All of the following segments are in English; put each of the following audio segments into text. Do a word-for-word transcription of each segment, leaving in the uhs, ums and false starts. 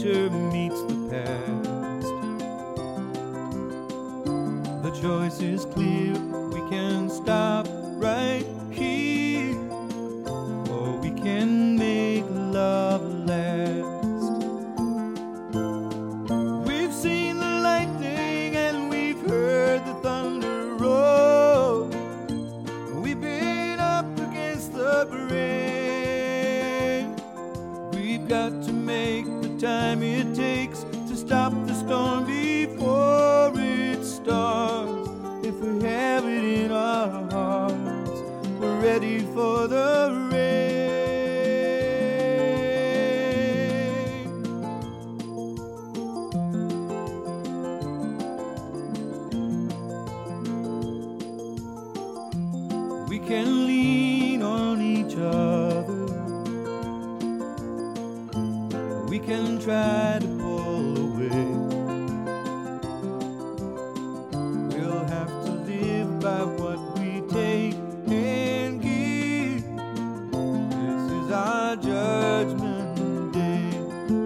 future meets the past. The choice is clear, we can stop right here, or we can make love last. We've seen the lightning and we've heard the thunder roll. We've been up against the rain. We've got to make the time it takes to stop the storm before it starts. If we have it in our hearts, we're ready for the rain. We can lean on each other. We can try to pull away. We'll have to live by what we take and give. This is our judgment day.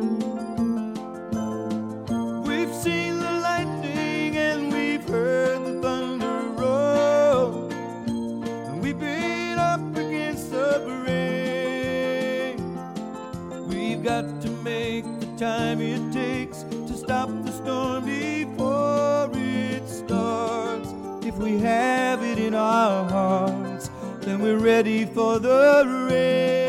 We've seen the lightning and we've heard the thunder roll. And we've been up against the rain. We've got to make the time it takes to stop the storm before it starts. If we have it in our hearts, then we're ready for the rain.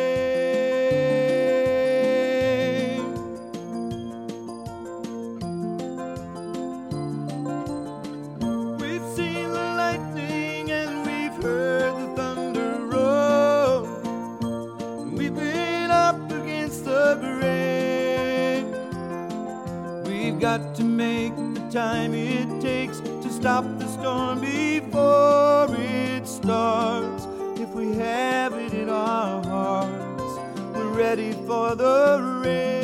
We've seen the lightning and we've heard the thunder roll. We've been up against the rain. We've got to make the time it takes to stop the storm before it starts. If we have it in our hearts, we're ready for the rain.